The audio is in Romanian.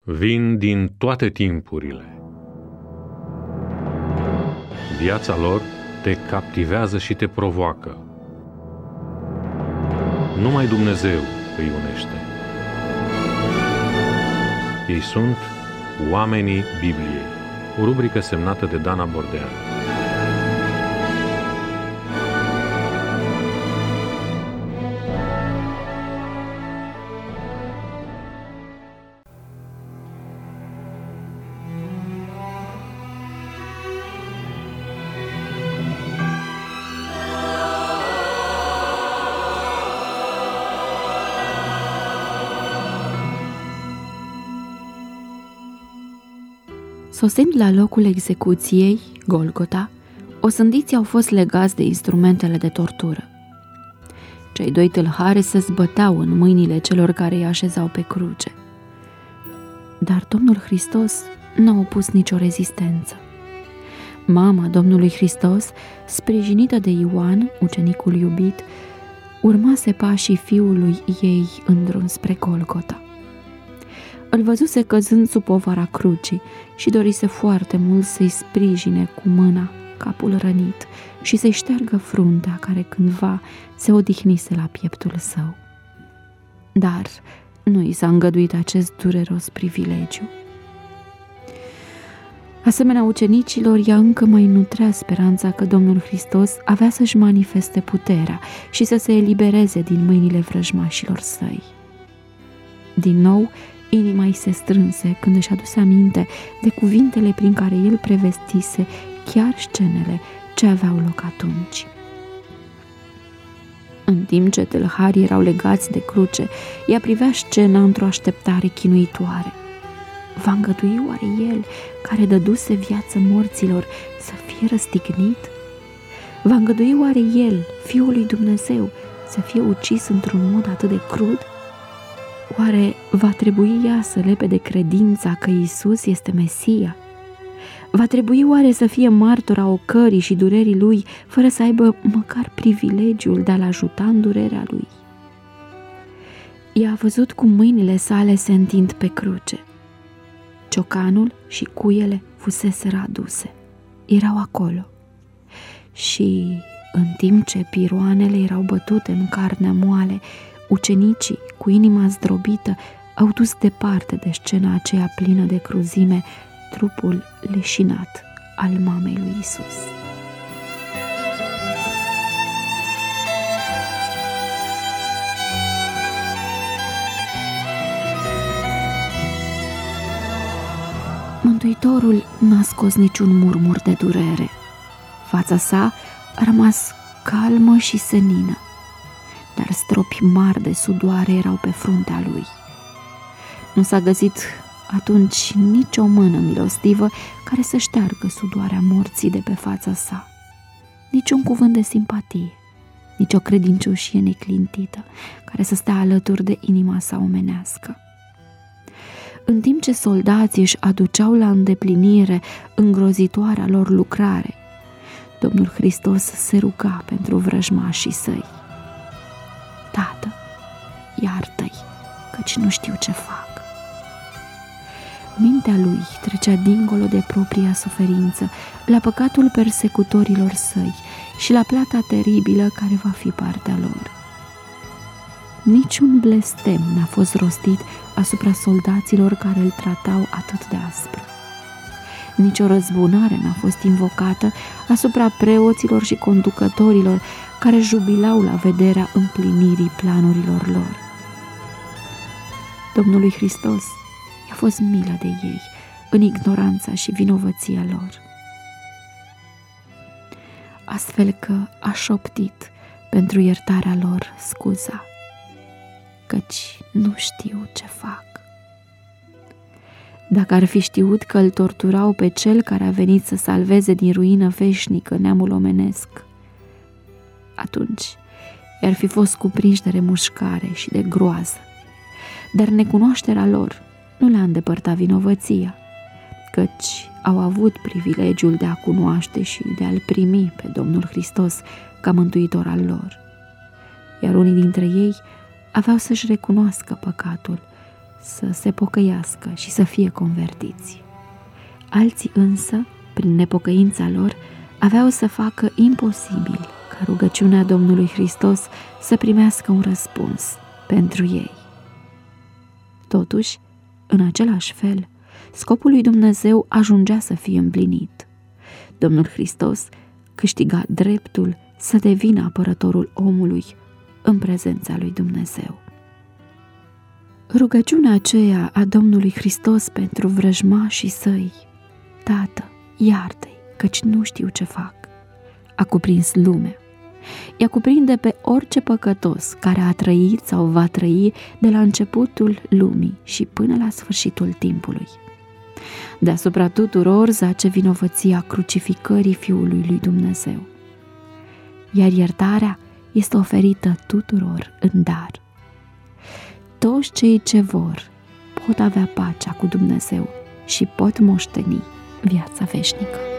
vin din toate timpurile. Viața lor te captivează și te provoacă. Numai Dumnezeu îi unește. Ei sunt oamenii Bibliei, o rubrică semnată de Dana Bordean. Sosind la locul execuției, Golgota, osândiții au fost legați de instrumentele de tortură. Cei doi tâlhari se zbăteau în mâinile celor care îi așezau pe cruce. Dar Domnul Hristos n-a opus nicio rezistență. Mama Domnului Hristos, sprijinită de Ioan, ucenicul iubit, urmase pașii fiului ei în drum spre Golgota. Îl văzuse căzând sub povara crucii și dorise foarte mult să-i sprijine cu mâna capul rănit și să-i șteargă fruntea care cândva se odihnise la pieptul său. Dar nu i s-a îngăduit acest dureros privilegiu. Asemenea ucenicilor, ea încă mai nutrea speranța că Domnul Hristos avea să-și manifeste puterea și să se elibereze din mâinile vrăjmașilor săi. Din nou, inima îi se strânse când își aduse aminte de cuvintele prin care el prevestise chiar scenele ce aveau loc atunci. În timp ce tâlharii erau legați de cruce, ea privea scena într-o așteptare chinuitoare. Va îngădui oare el, care dăduse viață morților, să fie răstignit? Va îngădui oare el, Fiul lui Dumnezeu, să fie ucis într-un mod atât de crud? Oare va trebui ea să lepe de credința că Iisus este Mesia? Va trebui oare să fie martora ocării și durerii lui, fără să aibă măcar privilegiul de a-l ajuta în durerea lui? Ea a văzut cum mâinile sale se întind pe cruce. Ciocanul și cuiele fuseseră aduse. Erau acolo. Și în timp ce piroanele erau bătute în carnea moale, ucenicii, cu inima zdrobită, au dus departe de scena aceea plină de cruzime trupul leșinat al mamei lui Isus. Mântuitorul n-a scos niciun murmur de durere. Fața sa a rămas calmă și senină, dar stropi mari de sudoare erau pe fruntea lui. Nu s-a găsit atunci nicio mână milostivă care să șteargă sudoarea morții de pe fața sa, niciun cuvânt de simpatie, nicio credincioșie neclintită care să stea alături de inima sa omenească. În timp ce soldații își aduceau la îndeplinire îngrozitoarea lor lucrare, Domnul Hristos se ruga pentru vrăjmașii săi. Tată, iartă-i, căci nu știu ce fac. Mintea lui trecea dincolo de propria suferință, la păcatul persecutorilor săi și la plata teribilă care va fi partea lor. Niciun blestem n-a fost rostit asupra soldaților care îl tratau atât de aspru. Nici o răzbunare n-a fost invocată asupra preoților și conducătorilor care jubilau la vederea împlinirii planurilor lor. Domnului Hristos i-a fost milă de ei în ignoranța și vinovăția lor. Astfel că a șoptit pentru iertarea lor scuza, căci nu știu ce fac. Dacă ar fi știut că îl torturau pe cel care a venit să salveze din ruină veșnică neamul omenesc, atunci i-ar fi fost cuprinși de remușcare și de groază. Dar necunoașterea lor nu le-a îndepărtat vinovăția, căci au avut privilegiul de a cunoaște și de a-L primi pe Domnul Hristos ca mântuitor al lor. Iar unii dintre ei aveau să-și recunoască păcatul, să se pocăiască și să fie convertiți. Alții însă, prin nepocăința lor, aveau să facă imposibil ca rugăciunea Domnului Hristos să primească un răspuns pentru ei. Totuși, în același fel, scopul lui Dumnezeu ajungea să fie împlinit. Domnul Hristos câștiga dreptul să devină apărătorul omului în prezența lui Dumnezeu. Rugăciunea aceea a Domnului Hristos pentru vrăjmașii săi, Tată, iartă-i, căci nu știu ce fac, a cuprins lumea. Ea cuprinde pe orice păcătos care a trăit sau va trăi de la începutul lumii și până la sfârșitul timpului. Deasupra tuturor zace vinovăția crucificării Fiului lui Dumnezeu. Iar iertarea este oferită tuturor în dar. Toți cei ce vor pot avea pacea cu Dumnezeu și pot moșteni viața veșnică.